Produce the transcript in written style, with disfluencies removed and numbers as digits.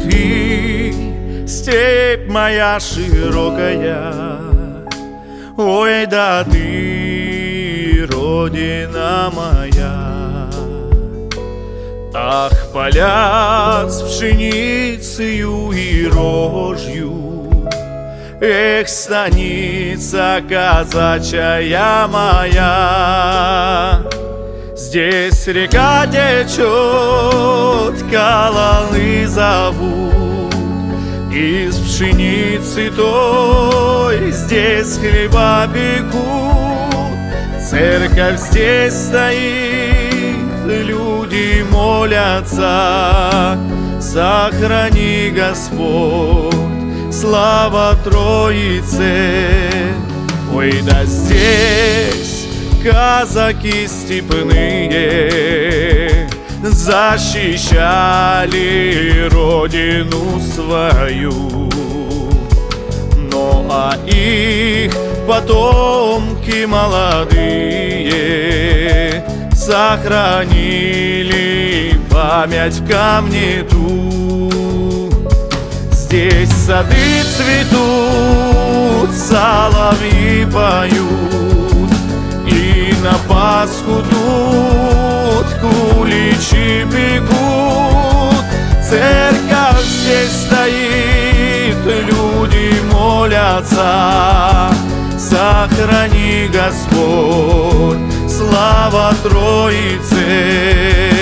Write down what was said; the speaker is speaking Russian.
ты, степь моя широкая. Ой, да ты, Родина моя. Ах, поля с пшеницею и рожью, эх, станица казачья моя. Здесь река течет, колоны зовут, из пшеницы той здесь хлеба пекут. Церковь здесь стоит, люди молятся. Сохрани, Господь, слава Троице. Ой, да здесь казаки степные защищали родину свою. Ну а их потомки молодые сохранили память в камне ту. Здесь сады цветут, соловьи поют, и на Пасху тут куличи пекут. Церковь здесь стоит, люди молятся. Сохрани, Господь, слава Троице.